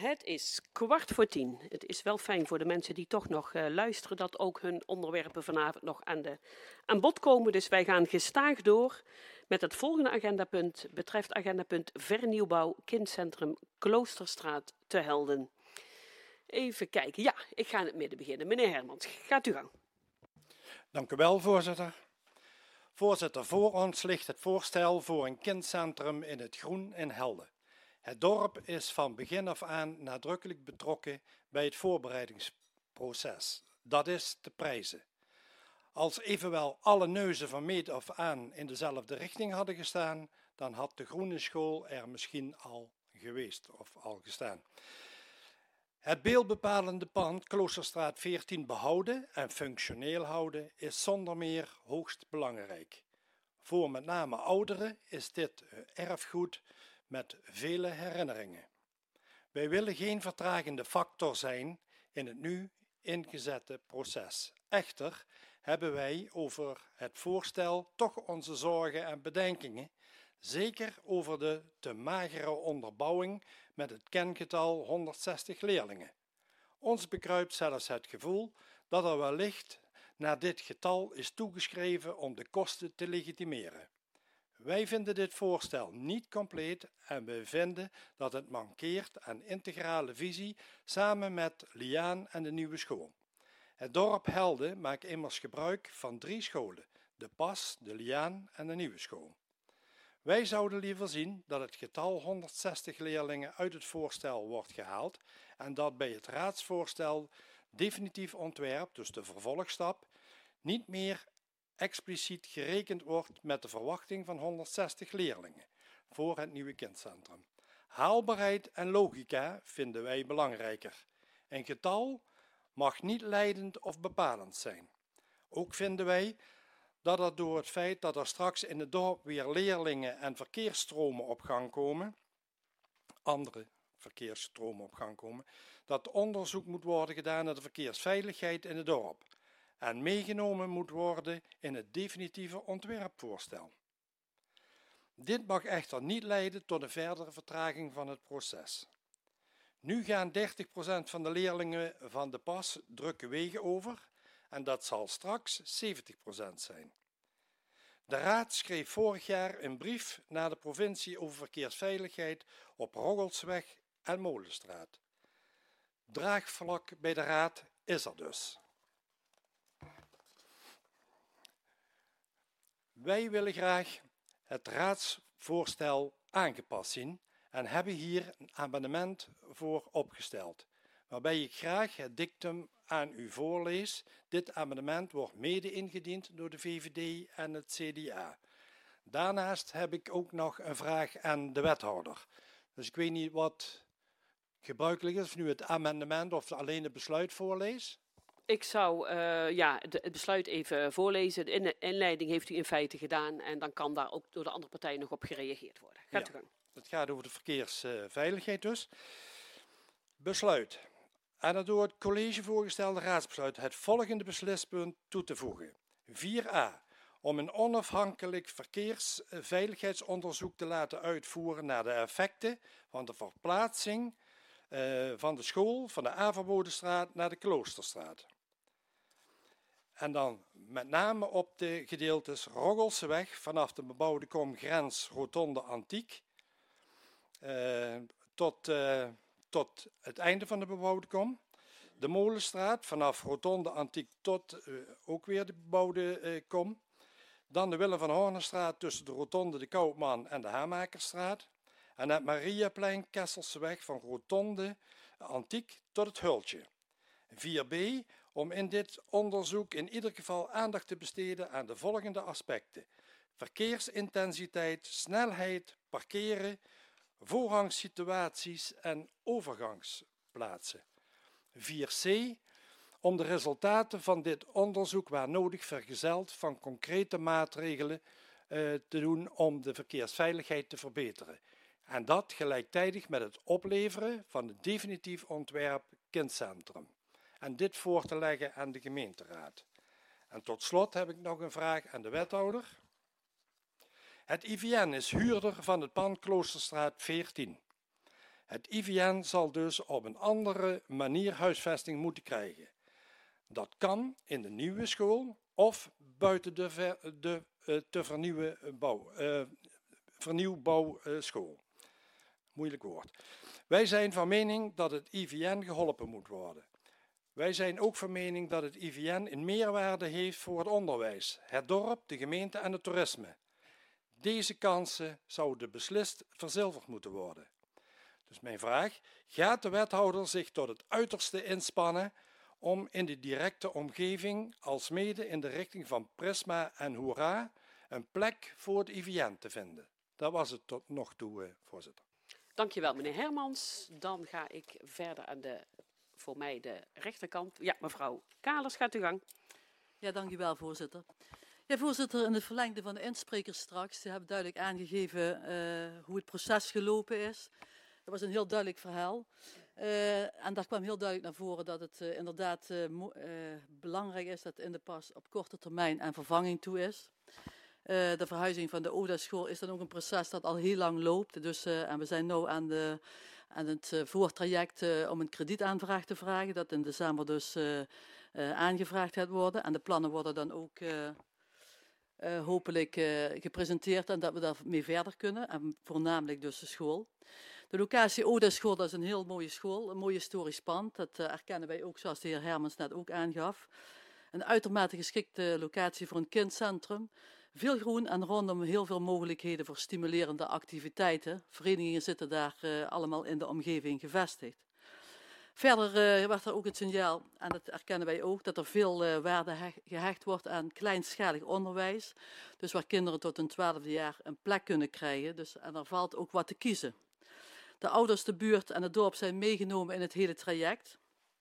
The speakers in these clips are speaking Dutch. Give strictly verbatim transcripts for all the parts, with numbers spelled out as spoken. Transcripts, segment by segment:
Het is kwart voor tien. Het is wel fijn voor de mensen die toch nog uh, luisteren dat ook hun onderwerpen vanavond nog aan, de, aan bod komen. Dus wij gaan gestaag door met het volgende agendapunt. Betreft agendapunt vernieuwbouw kindcentrum Kloosterstraat te Helden. Even kijken. Ja, ik ga in het midden beginnen. Meneer Hermans, gaat u gang. Dank u wel, voorzitter. Voorzitter, voor ons ligt het voorstel voor een kindcentrum in het groen in Helden. Het dorp is van begin af aan nadrukkelijk betrokken bij het voorbereidingsproces. Dat is te prijzen. Als evenwel alle neuzen van meet af aan in dezelfde richting hadden gestaan, dan had de groene school er misschien al geweest of al gestaan. Het beeldbepalende pand Kloosterstraat veertien behouden en functioneel houden is zonder meer hoogst belangrijk. Voor met name ouderen is dit erfgoed met vele herinneringen. Wij willen geen vertragende factor zijn in het nu ingezette proces. Echter hebben wij over het voorstel toch onze zorgen en bedenkingen, zeker over de te magere onderbouwing met het kengetal honderdzestig leerlingen. Ons bekruipt zelfs het gevoel dat er wellicht naar dit getal is toegeschreven om de kosten te legitimeren. Wij vinden dit voorstel niet compleet en we vinden dat het mankeert aan integrale visie samen met Liaan en de nieuwe school. Het dorp Helden maakt immers gebruik van drie scholen, de Pas, de Liaan en de nieuwe school. Wij zouden liever zien dat het getal honderdzestig leerlingen uit het voorstel wordt gehaald en dat bij het raadsvoorstel definitief ontwerp, dus de vervolgstap, niet meer expliciet gerekend wordt met de verwachting van honderdzestig leerlingen voor het nieuwe kindcentrum. Haalbaarheid en logica vinden wij belangrijker. Een getal mag niet leidend of bepalend zijn. Ook vinden wij dat er door het feit dat er straks in het dorp weer leerlingen en verkeersstromen op gang komen, andere verkeersstromen op gang komen, dat onderzoek moet worden gedaan naar de verkeersveiligheid in het dorp en meegenomen moet worden in het definitieve ontwerpvoorstel. Dit mag echter niet leiden tot een verdere vertraging van het proces. Nu gaan dertig procent van de leerlingen van de Pas drukke wegen over en dat zal straks zeventig procent zijn. De Raad schreef vorig jaar een brief naar de provincie over verkeersveiligheid op Roggelsweg en Molenstraat. Draagvlak bij de Raad is er dus. Wij willen graag het raadsvoorstel aangepast zien en hebben hier een amendement voor opgesteld, waarbij ik graag het dictum aan u voorlees. Dit amendement wordt mede ingediend door de V V D en het C D A. Daarnaast heb ik ook nog een vraag aan de wethouder. Dus ik weet niet wat gebruikelijk is, of nu het amendement of alleen het besluit voorlees. Ik zou uh, ja, de, het besluit even voorlezen. De inleiding heeft u in feite gedaan en dan kan daar ook door de andere partijen nog op gereageerd worden. Gaat ja, u gang. Het gaat over de verkeersveiligheid dus. Besluit. Aan het door het college voorgestelde raadsbesluit het volgende beslispunt toe te voegen. vier a. Om een onafhankelijk verkeersveiligheidsonderzoek te laten uitvoeren naar de effecten van de verplaatsing uh, van de school van de Averbodestraat naar de Kloosterstraat. En dan met name op de gedeeltes Roggelseweg vanaf de bebouwde kom grens Rotonde Antiek uh, tot, uh, tot het einde van de bebouwde kom. De Molenstraat vanaf Rotonde Antiek tot uh, ook weer de bebouwde uh, kom. Dan de Willem van Hornestraat tussen de Rotonde de Koopman en de Haamakerstraat. En het Mariaplein Kesselseweg van Rotonde Antiek tot het Hultje. vier b. Om in dit onderzoek in ieder geval aandacht te besteden aan de volgende aspecten: verkeersintensiteit, snelheid, parkeren, voorrangssituaties en overgangsplaatsen. vier c. Om de resultaten van dit onderzoek waar nodig vergezeld van concrete maatregelen uh, te doen om de verkeersveiligheid te verbeteren. En dat gelijktijdig met het opleveren van het definitief ontwerp kindcentrum. En dit voor te leggen aan de gemeenteraad. En tot slot heb ik nog een vraag aan de wethouder. Het I V N is huurder van het pand Kloosterstraat veertien. Het I V N zal dus op een andere manier huisvesting moeten krijgen. Dat kan in de nieuwe school of buiten de, ver, de uh, te vernieuwen bouw, uh, vernieuwbouwschool. Uh, Moeilijk woord. Wij zijn van mening dat het I V N geholpen moet worden. Wij zijn ook van mening dat het I V N een meerwaarde heeft voor het onderwijs, het dorp, de gemeente en het toerisme. Deze kansen zouden beslist verzilverd moeten worden. Dus mijn vraag, gaat de wethouder zich tot het uiterste inspannen om in de directe omgeving, alsmede in de richting van Prisma en Hoera, een plek voor het I V N te vinden? Dat was het tot nog toe, eh, voorzitter. Dankjewel, meneer Hermans. Dan ga ik verder aan de, voor mij de rechterkant. Ja, mevrouw Kalers, gaat u gang. Ja, dank u wel, voorzitter. Ja, voorzitter, in het verlengde van de insprekers straks, die hebben duidelijk aangegeven uh, hoe het proces gelopen is. Dat was een heel duidelijk verhaal. Uh, en daar kwam heel duidelijk naar voren dat het uh, inderdaad uh, uh, belangrijk is dat in de pas op korte termijn aan vervanging toe is. Uh, de verhuizing van de O D A-school is dan ook een proces dat al heel lang loopt. Dus, uh, en we zijn nu aan, de, aan het uh, voortraject uh, om een kredietaanvraag te vragen. Dat in december dus uh, uh, aangevraagd gaat worden. En de plannen worden dan ook uh, uh, hopelijk uh, gepresenteerd en dat we daarmee verder kunnen. En voornamelijk dus de school. De locatie O D A-school, dat is een heel mooie school, een mooi historisch pand. Dat uh, erkennen wij ook, zoals de heer Hermans net ook aangaf. Een uitermate geschikte locatie voor een kindcentrum. Veel groen en rondom heel veel mogelijkheden voor stimulerende activiteiten. Verenigingen zitten daar uh, allemaal in de omgeving gevestigd. Verder uh, werd er ook het signaal, en dat erkennen wij ook, dat er veel uh, waarde gehecht wordt aan kleinschalig onderwijs. Dus waar kinderen tot hun twaalfde jaar een plek kunnen krijgen. Dus, en er valt ook wat te kiezen. De ouders, de buurt en het dorp zijn meegenomen in het hele traject.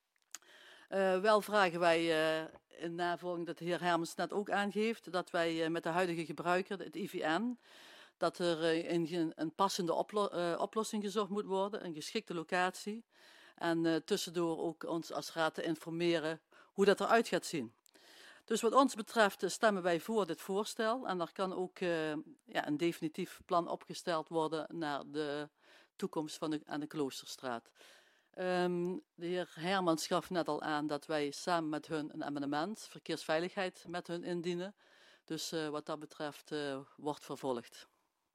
Uh, wel vragen wij uh, in navolging dat de heer Hermans net ook aangeeft, dat wij uh, met de huidige gebruiker, het I V N, dat er uh, een, een passende oplo uh, oplossing gezocht moet worden, een geschikte locatie. En uh, tussendoor ook ons als raad te informeren hoe dat eruit gaat zien. Dus wat ons betreft uh, stemmen wij voor dit voorstel. En er kan ook uh, ja, een definitief plan opgesteld worden naar de toekomst van de, aan de Kloosterstraat. Um, de heer Hermans gaf net al aan dat wij samen met hun een amendement, verkeersveiligheid, met hun indienen. Dus uh, wat dat betreft uh, wordt vervolgd.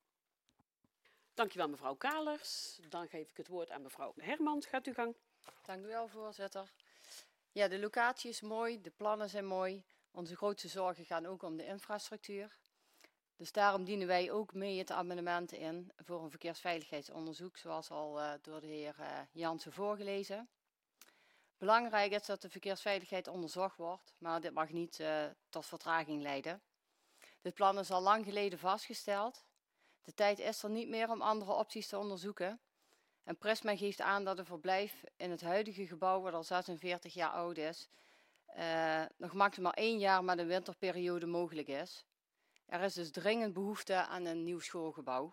Dankjewel mevrouw Kalers. Dan geef ik het woord aan mevrouw Hermans. Gaat u gang. Dank u wel, voorzitter. Ja, de locatie is mooi, de plannen zijn mooi. Onze grootste zorgen gaan ook om de infrastructuur. Dus daarom dienen wij ook mee het amendement in voor een verkeersveiligheidsonderzoek, zoals al uh, door de heer uh, Jansen voorgelezen. Belangrijk is dat de verkeersveiligheid onderzocht wordt, maar dit mag niet uh, tot vertraging leiden. Dit plan is al lang geleden vastgesteld. De tijd is er niet meer om andere opties te onderzoeken. En Prisma geeft aan dat een verblijf in het huidige gebouw, wat al zesenveertig jaar oud is, uh, nog maximaal één jaar met een winterperiode mogelijk is. Er is dus dringend behoefte aan een nieuw schoolgebouw.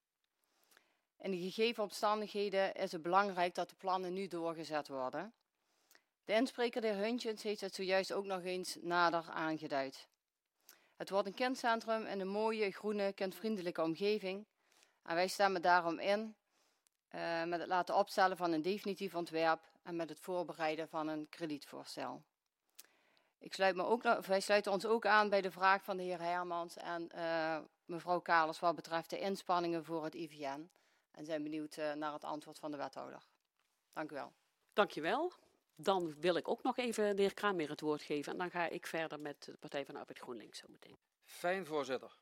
In de gegeven omstandigheden is het belangrijk dat de plannen nu doorgezet worden. De inspreker, de heer Huntjens, heeft het zojuist ook nog eens nader aangeduid. Het wordt een kindcentrum in een mooie, groene, kindvriendelijke omgeving. En wij stemmen daarom in uh, met het laten opstellen van een definitief ontwerp en met het voorbereiden van een kredietvoorstel. Ik sluit me ook, wij sluiten ons ook aan bij de vraag van de heer Hermans en uh, mevrouw Kalers wat betreft de inspanningen voor het I V N. En zijn benieuwd uh, naar het antwoord van de wethouder. Dank u wel. Dank je wel. Dan wil ik ook nog even de heer Kramer het woord geven. En dan ga ik verder met de Partij van de Arbeid GroenLinks zo meteen. Fijn, voorzitter.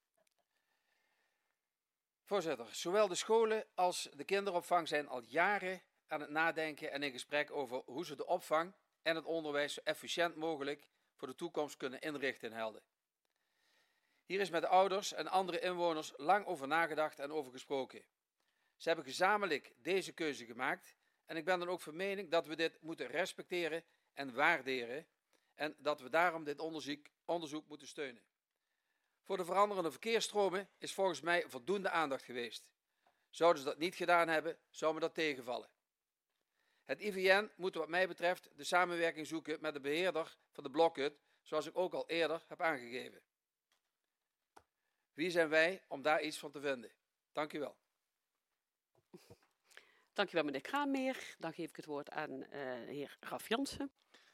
Voorzitter, zowel de scholen als de kinderopvang zijn al jaren aan het nadenken en in gesprek over hoe ze de opvang en het onderwijs zo efficiënt mogelijk voor de toekomst kunnen inrichten in Helden. Hier is met de ouders en andere inwoners lang over nagedacht en over gesproken. Ze hebben gezamenlijk deze keuze gemaakt en ik ben dan ook van mening dat we dit moeten respecteren en waarderen en dat we daarom dit onderzoek, onderzoek moeten steunen. Voor de veranderende verkeersstromen is volgens mij voldoende aandacht geweest. Zouden ze dat niet gedaan hebben, zou me dat tegenvallen. Het I V N moet wat mij betreft de samenwerking zoeken met de beheerder van de blokhut, zoals ik ook al eerder heb aangegeven. Wie zijn wij om daar iets van te vinden? Dank u wel. Dankjewel, meneer Kraammeer. Dan geef ik het woord aan uh, de heer Raf Jansen.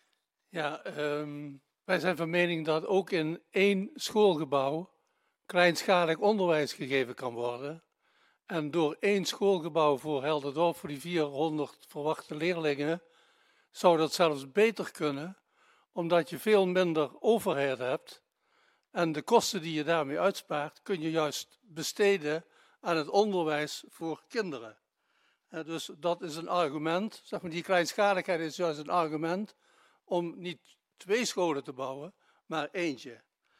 Ja, um, wij zijn van mening dat ook in één schoolgebouw kleinschalig onderwijs gegeven kan worden. En door één schoolgebouw voor Helderdorp, voor die vierhonderd verwachte leerlingen, zou dat zelfs beter kunnen, omdat je veel minder overhead hebt. En de kosten die je daarmee uitspaart, kun je juist besteden aan het onderwijs voor kinderen. En dus dat is een argument, zeg maar, die kleinschaligheid is juist een argument om niet twee scholen te bouwen, maar eentje.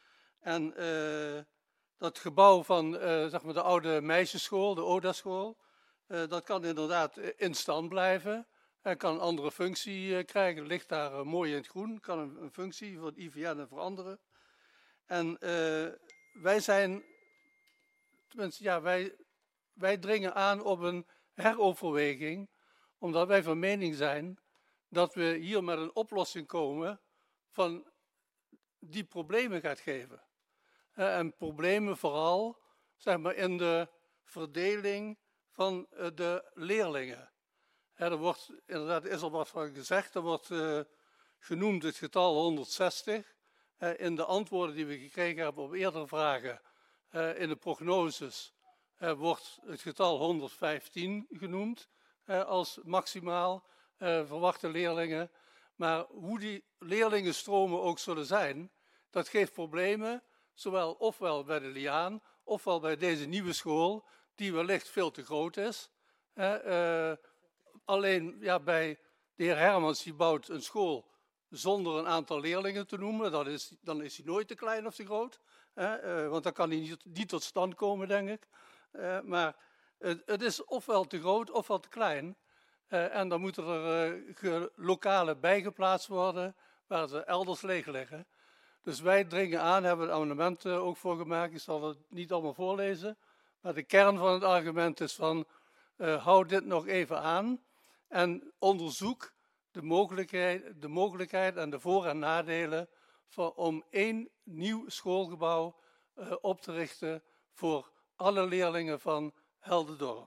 En uh, dat gebouw van uh, zeg maar de oude meisjesschool, de O D A-school, uh, dat kan inderdaad in stand blijven. Hij kan een andere functie uh, krijgen, ligt daar uh, mooi in het groen, kan een, een functie voor het I V N veranderen. En uh, wij zijn, tenminste ja, wij, wij dringen aan op een heroverweging, omdat wij van mening zijn dat we hier met een oplossing komen van die problemen gaat geven. Uh, en problemen vooral, zeg maar, in de verdeling van uh, de leerlingen. Uh, er wordt, inderdaad, is al wat van gezegd, er wordt uh, genoemd het getal honderdzestig. Uh, in de antwoorden die we gekregen hebben op eerdere vragen, uh, in de prognoses, uh, wordt het getal honderdvijftien genoemd uh, als maximaal uh, verwachte leerlingen. Maar hoe die leerlingenstromen ook zullen zijn, dat geeft problemen, zowel ofwel bij de Liaan, ofwel bij deze nieuwe school, die wellicht veel te groot is. Uh, uh, alleen ja, bij de heer Hermans, die bouwt een school zonder een aantal leerlingen te noemen. Dat is, dan is hij nooit te klein of te groot, uh, uh, want dan kan hij niet, niet tot stand komen, denk ik. Uh, maar uh, het is ofwel te groot ofwel te klein. Uh, en dan moeten er uh, lokalen bijgeplaatst worden waar ze elders leeg liggen. Dus wij dringen aan, hebben een amendement uh, ook voor gemaakt. Ik zal het niet allemaal voorlezen. Maar de kern van het argument is van, uh, hou dit nog even aan en onderzoek de mogelijkheid, de mogelijkheid en de voor- en nadelen voor, om één nieuw schoolgebouw uh, op te richten voor alle leerlingen van Helderdorp.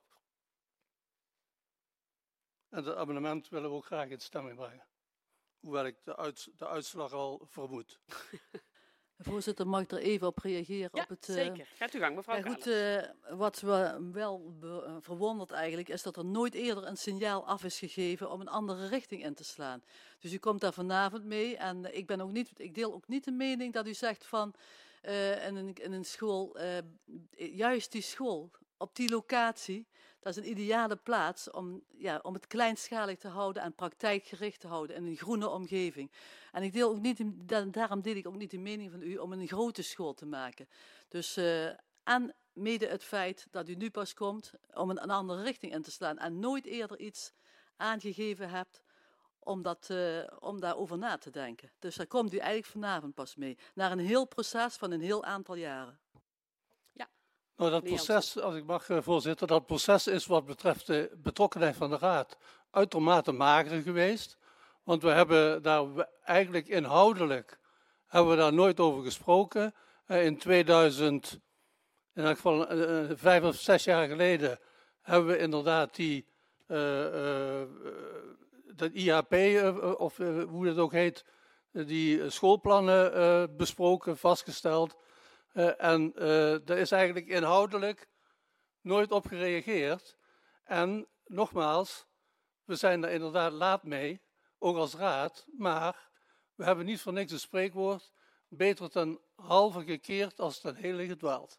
En dat amendement willen we ook graag in stemming brengen. Hoewel ik de, uit, de uitslag al vermoed. Voorzitter, mag ik er even op reageren? Ja, op het, uh, zeker. Gaat u gang, mevrouw ja, goed, uh, wat we wel be, verwondert eigenlijk, is dat er nooit eerder een signaal af is gegeven om een andere richting in te slaan. Dus u komt daar vanavond mee en ik, ben ook niet, ik deel ook niet de mening dat u zegt van uh, in, een, in een school, uh, juist die school op die locatie, dat is een ideale plaats om, ja, om het kleinschalig te houden en praktijkgericht te houden in een groene omgeving. En ik deel ook niet, daarom deel ik ook niet de mening van u om een grote school te maken. Dus uh, en mede het feit dat u nu pas komt om een, een andere richting in te slaan en nooit eerder iets aangegeven hebt om, dat, uh, om daarover na te denken. Dus daar komt u eigenlijk vanavond pas mee, naar een heel proces van een heel aantal jaren. Nou, dat proces, als ik mag, voorzitter, dat proces is wat betreft de betrokkenheid van de Raad uitermate mager geweest. Want we hebben daar eigenlijk inhoudelijk, hebben we daar nooit over gesproken. In tweeduizend, in elk geval uh, vijf of zes jaar geleden, hebben we inderdaad die, uh, uh, dat I H P, uh, of uh, hoe dat ook heet, uh, die schoolplannen uh, besproken, vastgesteld. Uh, en uh, daar is eigenlijk inhoudelijk nooit op gereageerd. En nogmaals, we zijn er inderdaad laat mee, ook als raad, maar we hebben niet voor niks een spreekwoord, beter ten halve gekeerd als ten hele gedwaald.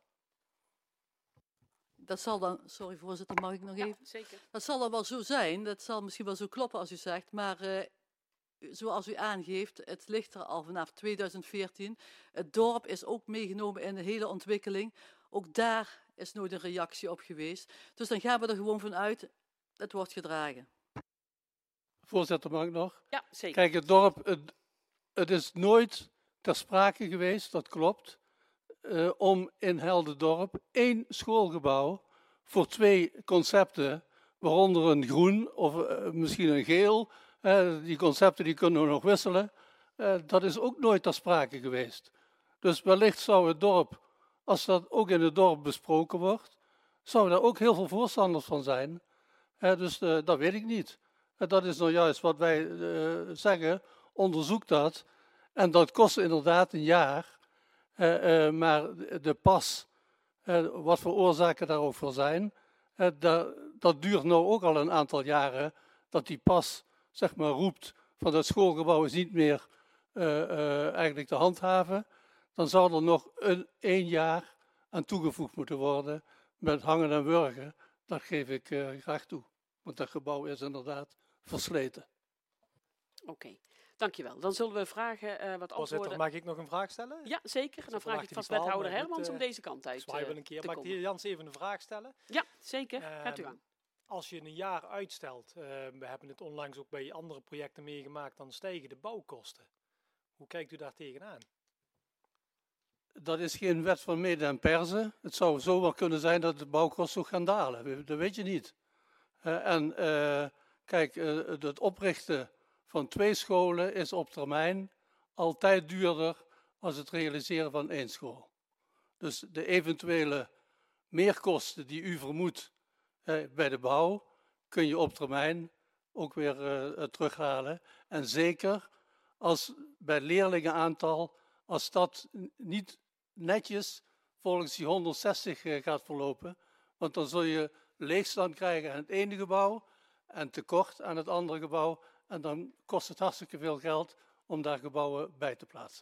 Dat zal dan, sorry voorzitter, mag ik nog ja, even? Zeker. Dat zal dan wel zo zijn, dat zal misschien wel zo kloppen als u zegt, maar uh, zoals u aangeeft, het ligt er al vanaf tweeduizend veertien. Het dorp is ook meegenomen in de hele ontwikkeling. Ook daar is nooit een reactie op geweest. Dus dan gaan we er gewoon vanuit, het wordt gedragen. Voorzitter, mag ik nog? Ja, zeker. Kijk, het dorp, het, het is nooit ter sprake geweest, dat klopt, uh, om in Helderdorp één schoolgebouw voor twee concepten, waaronder een groen of uh, misschien een geel. Uh, die concepten die kunnen we nog wisselen. Uh, dat is ook nooit ter sprake geweest. Dus wellicht zou het dorp, als dat ook in het dorp besproken wordt, zou daar ook heel veel voorstanders van zijn. Uh, dus uh, dat weet ik niet. Uh, dat is nou juist wat wij uh, zeggen, onderzoek dat. En dat kost inderdaad een jaar. Uh, uh, maar de pas, uh, wat voor oorzaken daar ook voor zijn, uh, dat, dat duurt nou ook al een aantal jaren, dat die pas, zeg maar, roept van dat schoolgebouw is niet meer uh, uh, eigenlijk te handhaven. Dan zou er nog een, één jaar aan toegevoegd moeten worden met hangen en wurgen. Dat geef ik uh, graag toe. Want dat gebouw is inderdaad versleten. Oké, okay. Dankjewel. Dan zullen we vragen uh, wat antwoorden. Voorzitter, mag ik nog een vraag stellen? Ja, zeker. Dan vraag ik vast wethouder Hermans uh, om deze kant uit uh, een keer. te Mag komen. ik de heer Jans even een vraag stellen? Ja, zeker. Uh, Gaat u aan. Als je een jaar uitstelt, uh, we hebben het onlangs ook bij andere projecten meegemaakt, dan stijgen de bouwkosten. Hoe kijkt u daar tegenaan? Dat is geen wet van mede en persen. Het zou zomaar kunnen zijn dat de bouwkosten ook gaan dalen. Dat weet je niet. Uh, en uh, kijk, uh, het oprichten van twee scholen is op termijn altijd duurder dan het realiseren van één school. Dus de eventuele meerkosten die u vermoedt uh, bij de bouw, kun je op termijn ook weer uh, terughalen. En zeker als bij leerlingenaantal, als dat niet netjes volgens die honderdzestig uh, gaat verlopen, want dan zul je leegstand krijgen aan het ene gebouw en tekort aan het andere gebouw. En dan kost het hartstikke veel geld om daar gebouwen bij te plaatsen.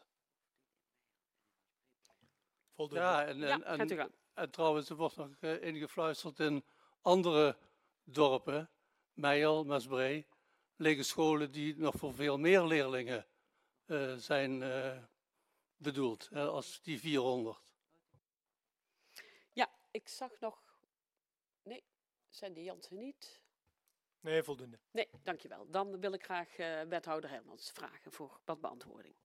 Voldoende. Ja, en, en, ja, en, gaat u gaan. en trouwens, er wordt nog uh, ingefluisterd in andere dorpen, Meijel, Maasbree, liggen scholen die nog voor veel meer leerlingen uh, zijn uh, bedoeld, uh, als die vierhonderd. Ja, ik zag nog... Nee, zijn die Jansen niet? Nee, voldoende. Nee, dankjewel. Dan wil ik graag uh, wethouder Hermans vragen voor wat beantwoording.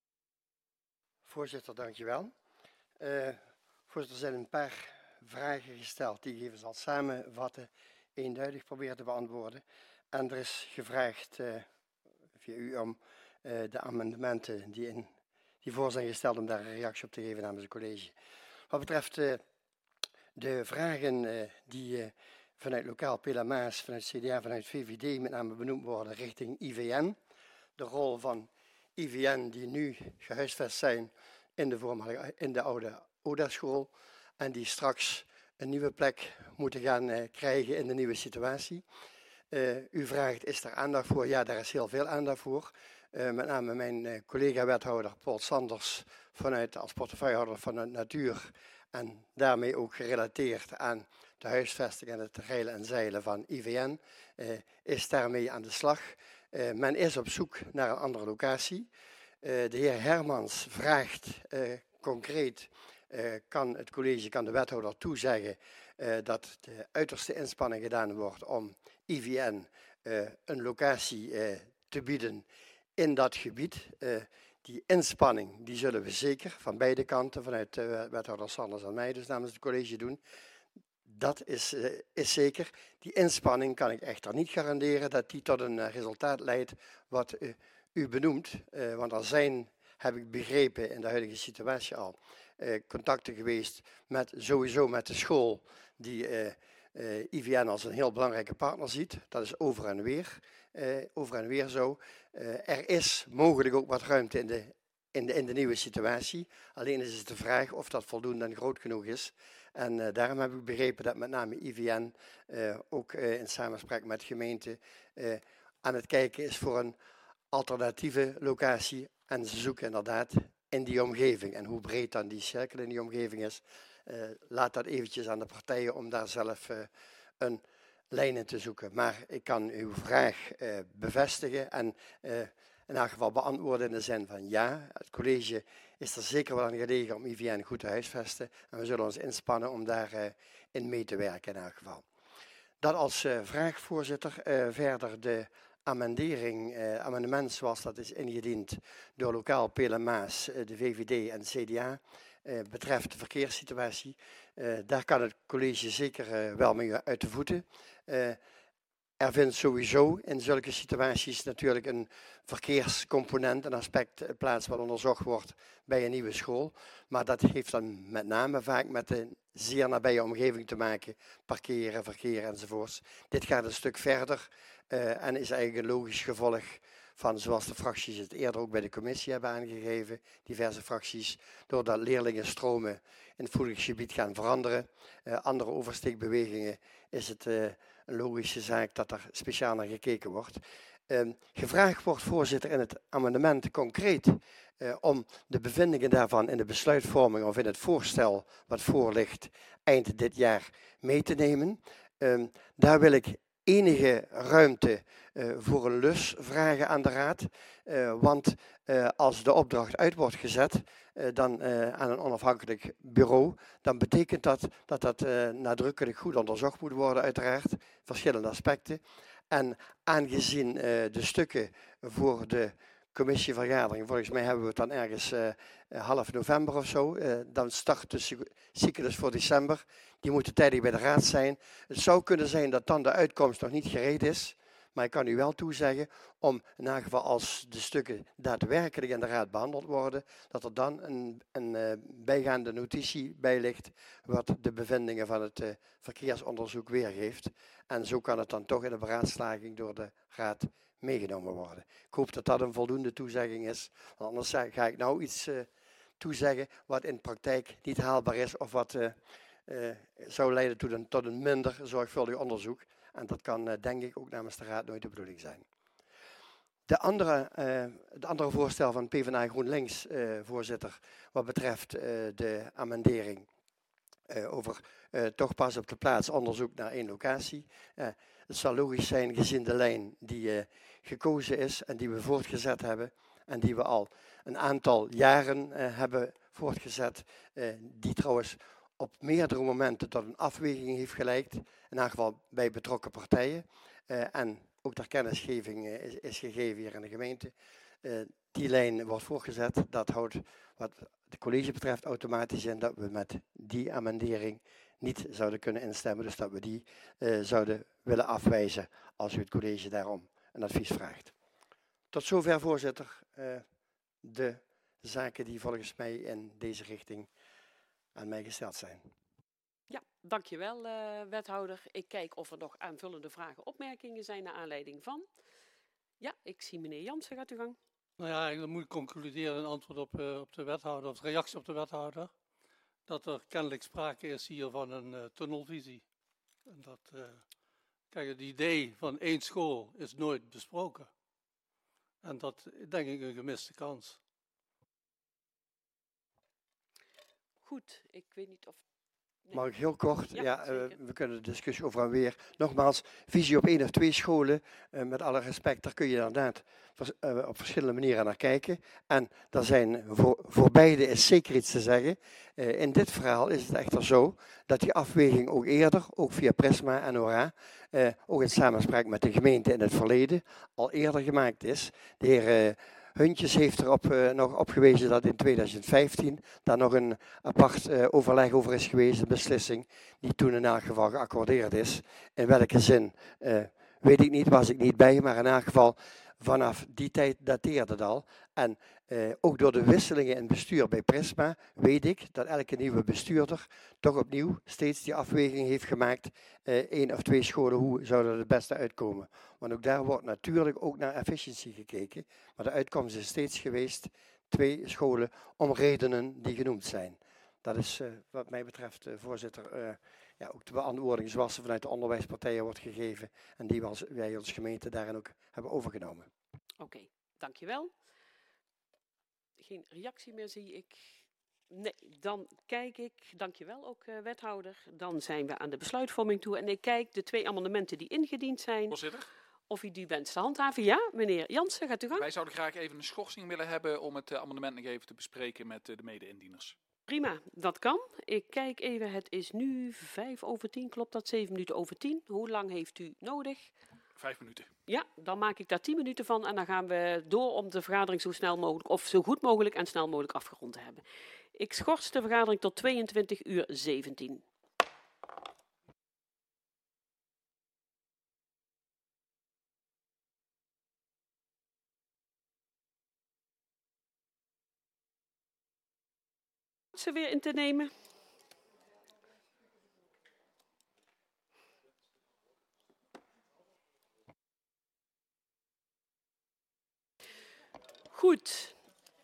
Voorzitter, dankjewel. Uh, voorzitter, er zijn een paar vragen gesteld die ik even zal samenvatten, eenduidig proberen te beantwoorden. En er is gevraagd uh, via u om uh, de amendementen die, in, die voor zijn gesteld, om daar een reactie op te geven namens het college. Wat betreft uh, de vragen uh, die uh, vanuit lokaal P L M A's, vanuit C D A, vanuit V V D met name benoemd worden richting I V N. De rol van I V N die nu gehuisvest zijn in de, voormalige, in de oude O D A-school en die straks een nieuwe plek moeten gaan uh, krijgen in de nieuwe situatie. Uh, u vraagt, is er aandacht voor? Ja, daar is heel veel aandacht voor. Uh, met name mijn uh, collega-wethouder Paul Sanders vanuit, als portefeuillehouder van de natuur en daarmee ook gerelateerd aan de huisvesting en het reilen en zeilen van I V N, uh, is daarmee aan de slag. Uh, men is op zoek naar een andere locatie. Uh, de heer Hermans vraagt uh, concreet, uh, kan het college, kan de wethouder toezeggen uh, dat de uiterste inspanning gedaan wordt om I V N uh, een locatie uh, te bieden in dat gebied. Uh, die inspanning die zullen we zeker van beide kanten, vanuit uh, wethouder Sanders en mij dus namens het college doen. Dat is, uh, is zeker. Die inspanning kan ik echter niet garanderen dat die tot een uh, resultaat leidt wat uh, u benoemt. Uh, want er zijn, heb ik begrepen in de huidige situatie al, uh, contacten geweest met sowieso met de school die uh, uh, I V N als een heel belangrijke partner ziet. Dat is over en weer, uh, over en weer zo. Uh, er is mogelijk ook wat ruimte in de, in, de, in de nieuwe situatie. Alleen is het de vraag of dat voldoende en groot genoeg is. En uh, daarom heb ik begrepen dat met name I V N uh, ook uh, in samenspraak met gemeenten uh, aan het kijken is voor een alternatieve locatie. En ze zoeken inderdaad in die omgeving. En hoe breed dan die cirkel in die omgeving is, uh, laat dat eventjes aan de partijen om daar zelf uh, een lijn in te zoeken. Maar ik kan uw vraag uh, bevestigen en uh, in elk geval beantwoorden in de zin van ja, het college is er zeker wel aan gelegen om I V N goed te huisvesten. En we zullen ons inspannen om daarin uh, mee te werken in elk geval. Dat als uh, vraag, voorzitter. Uh, verder de amendering, uh, amendement zoals dat is ingediend door lokaal P L M A's, uh, de V V D en de C D A, uh, betreft de verkeerssituatie. Uh, daar kan het college zeker uh, wel mee uit de voeten. Uh, Er vindt sowieso in zulke situaties natuurlijk een verkeerscomponent, een aspect plaats wat onderzocht wordt bij een nieuwe school. Maar dat heeft dan met name vaak met de zeer nabije omgeving te maken, parkeren, verkeer enzovoorts. Dit gaat een stuk verder uh, en is eigenlijk een logisch gevolg van zoals de fracties het eerder ook bij de commissie hebben aangegeven, diverse fracties, doordat leerlingenstromen in het voedingsgebied gaan veranderen, uh, andere oversteekbewegingen, is het uh, een logische zaak dat er speciaal naar gekeken wordt. Uh, gevraagd wordt, voorzitter, in het amendement concreet uh, om de bevindingen daarvan in de besluitvorming of in het voorstel wat voor ligt eind dit jaar mee te nemen. Uh, daar wil ik enige ruimte uh, voor een lus vragen aan de Raad. Uh, want uh, als de opdracht uit wordt gezet uh, dan, uh, aan een onafhankelijk bureau, dan betekent dat dat dat uh, nadrukkelijk goed onderzocht moet worden, uiteraard, verschillende aspecten. En aangezien uh, de stukken voor de commissievergadering, volgens mij hebben we het dan ergens uh, half november of zo, uh, dan start de cyclus voor december. Die moeten tijdig bij de Raad zijn. Het zou kunnen zijn dat dan de uitkomst nog niet gereed is. Maar ik kan u wel toezeggen om in elk geval als de stukken daadwerkelijk in de Raad behandeld worden, dat er dan een, een uh, bijgaande notitie bij ligt wat de bevindingen van het uh, verkeersonderzoek weergeeft. En zo kan het dan toch in de beraadslaging door de Raad meegenomen worden. Ik hoop dat dat een voldoende toezegging is. Want anders ga ik nou iets uh, toezeggen wat in praktijk niet haalbaar is of wat uh, uh, zou leiden tot een, tot een minder zorgvuldig onderzoek. En dat kan uh, denk ik ook namens de Raad nooit de bedoeling zijn. De andere, uh, het andere voorstel van PvdA GroenLinks, uh, voorzitter, wat betreft uh, de amendering uh, over uh, toch pas op de plaats onderzoek naar één locatie. Uh, het zal logisch zijn gezien de lijn die uh, gekozen is en die we voortgezet hebben en die we al een aantal jaren uh, hebben voortgezet, uh, die trouwens op meerdere momenten tot een afweging heeft geleid, in ieder geval bij betrokken partijen. Uh, en ook ter kennisgeving uh, is, is gegeven hier in de gemeente. Uh, die lijn wordt voortgezet. Dat houdt wat het college betreft automatisch in dat we met die amendering niet zouden kunnen instemmen. Dus dat we die uh, zouden willen afwijzen als u het college daarom een advies vraagt. Tot zover, voorzitter, uh, de zaken die volgens mij in deze richting aan mij gesteld zijn. Ja, dankjewel uh, wethouder. Ik kijk of er nog aanvullende vragen, opmerkingen zijn naar aanleiding van. Ja, ik zie meneer Jansen, gaat u gang. Nou ja, dan moet ik concluderen een antwoord op, uh, op de wethouder, of reactie op de wethouder. Dat er kennelijk sprake is hier van een uh, tunnelvisie. En dat, uh, kijk, het idee van één school is nooit besproken. En dat denk ik een gemiste kans. Goed, ik weet niet of... Nee. Mag ik heel kort? Ja, ja uh, zeker. we kunnen de discussie over en weer. Nogmaals, visie op één of twee scholen, uh, met alle respect, daar kun je inderdaad vers, uh, op verschillende manieren naar kijken. En daar zijn voor, voor beide is zeker iets te zeggen. Uh, in dit verhaal is het echter zo dat die afweging ook eerder, ook via Prisma en O R A, uh, ook in samenspraak met de gemeente in het verleden, al eerder gemaakt is. De heer... Uh, Huntjes heeft erop uh, nog op gewezen dat in tweeduizend vijftien daar nog een apart uh, overleg over is geweest, een beslissing die toen in elk geval geaccordeerd is. In welke zin, uh, weet ik niet, was ik niet bij, maar in elk geval vanaf die tijd dateerde het al. En uh, ook door de wisselingen in bestuur bij Prisma weet ik dat elke nieuwe bestuurder toch opnieuw steeds die afweging heeft gemaakt. Uh, één of twee scholen, hoe zou er het beste uitkomen? Want ook daar wordt natuurlijk ook naar efficiëntie gekeken. Maar de uitkomst is steeds geweest twee scholen om redenen die genoemd zijn. Dat is uh, wat mij betreft, uh, voorzitter, uh, ja, ook de beantwoording zoals ze vanuit de onderwijspartijen wordt gegeven. En die wij, wij als gemeente daarin ook hebben overgenomen. Oké, okay, dankjewel. Geen reactie meer zie ik. Nee, dan kijk ik, dankjewel ook uh, wethouder. Dan zijn we aan de besluitvorming toe. En ik kijk de twee amendementen die ingediend zijn. Voorzitter? Of u die wenst te handhaven. Ja, meneer Jansen, gaat u gang. Wij zouden graag even een schorsing willen hebben om het uh, amendement nog even te bespreken met uh, de mede-indieners. Prima, dat kan. Ik kijk even, het is nu vijf over tien, klopt dat? Zeven minuten over tien. Hoe lang heeft u nodig? Vijf minuten. Ja, dan maak ik daar tien minuten van en dan gaan we door om de vergadering zo snel mogelijk, of zo goed mogelijk en snel mogelijk afgerond te hebben. Ik schors de vergadering tot tweeëntwintig uur zeventien. Ze weer in te nemen. Goed.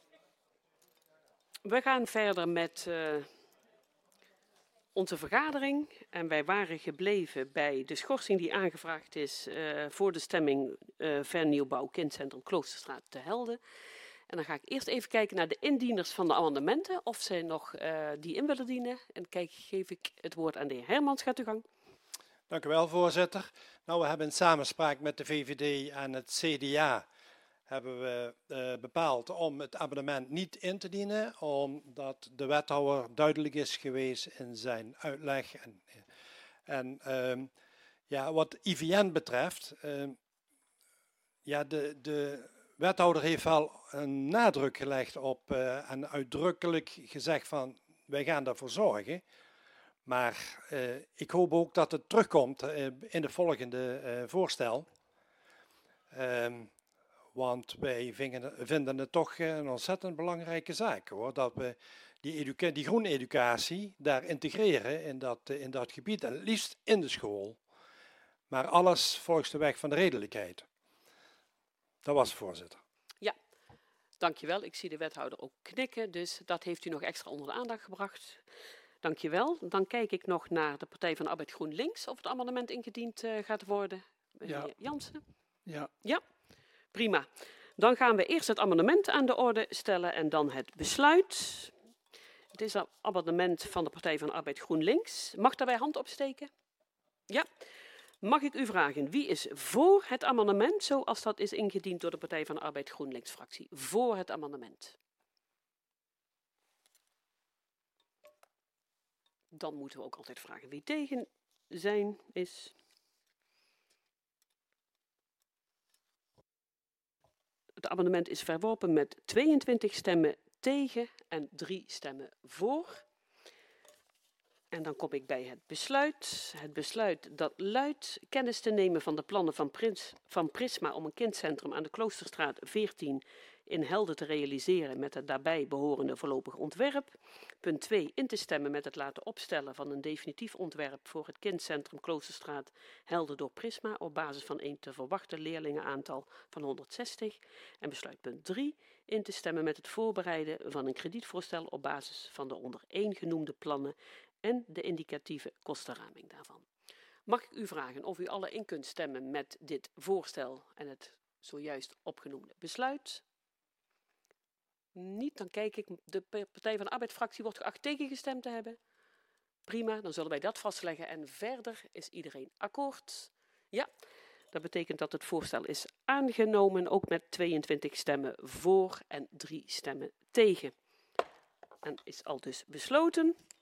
We gaan verder met uh, onze vergadering. En wij waren gebleven bij de schorsing die aangevraagd is uh, voor de stemming uh, vernieuwbouw Kindcentrum Kloosterstraat te Helden. En dan ga ik eerst even kijken naar de indieners van de amendementen, of ze nog uh, die in willen dienen. En kijk, geef ik het woord aan de heer Hermans. Gaat u gang. Dank u wel, voorzitter. Nou, we hebben in samenspraak met de V V D en het C D A hebben we uh, bepaald om het amendement niet in te dienen, omdat de wethouder duidelijk is geweest in zijn uitleg. En, en uh, ja, wat I V N betreft, uh, ja, de, de wethouder heeft wel een nadruk gelegd op uh, en uitdrukkelijk gezegd van wij gaan daarvoor zorgen. Maar uh, ik hoop ook dat het terugkomt uh, in de volgende uh, voorstel. Um, want wij vinden, vinden het toch een ontzettend belangrijke zaak, hoor, dat we die, educa- die groeneducatie daar integreren in dat, uh, in dat gebied. En het liefst in de school. Maar alles volgens de weg van de redelijkheid. Dat was het, voorzitter. Ja, dankjewel. Ik zie de wethouder ook knikken, dus dat heeft u nog extra onder de aandacht gebracht. Dankjewel. Dan kijk ik nog naar de Partij van de Arbeid GroenLinks of het amendement ingediend uh, gaat worden. Ja. Meneer Jansen? Ja. Ja, prima. Dan gaan we eerst het amendement aan de orde stellen en dan het besluit. Het is een amendement van de Partij van de Arbeid GroenLinks. Mag daarbij hand opsteken? Ja. Mag ik u vragen, wie is voor het amendement zoals dat is ingediend door de Partij van de Arbeid GroenLinks fractie? Voor het amendement. Dan moeten we ook altijd vragen wie tegen zijn is. Het amendement is verworpen met tweeëntwintig stemmen tegen en drie stemmen voor. En dan kom ik bij het besluit. Het besluit dat luidt kennis te nemen van de plannen van, Prins, van Prisma om een kindcentrum aan de Kloosterstraat veertien in Helden te realiseren met het daarbij behorende voorlopig ontwerp. Punt twee. In te stemmen met het laten opstellen van een definitief ontwerp voor het kindcentrum Kloosterstraat Helden door Prisma op basis van een te verwachten leerlingenaantal van honderdzestig. En besluit punt drie. In te stemmen met het voorbereiden van een kredietvoorstel op basis van de onder één genoemde plannen en de indicatieve kostenraming daarvan. Mag ik u vragen of u alle in kunt stemmen met dit voorstel en het zojuist opgenoemde besluit? Niet, dan kijk ik, de Partij van de Arbeid-fractie wordt geacht tegengestemd te hebben. Prima, dan zullen wij dat vastleggen en verder is iedereen akkoord. Ja, dat betekent dat het voorstel is aangenomen, ook met tweeëntwintig stemmen voor en drie stemmen tegen. En is al dus besloten.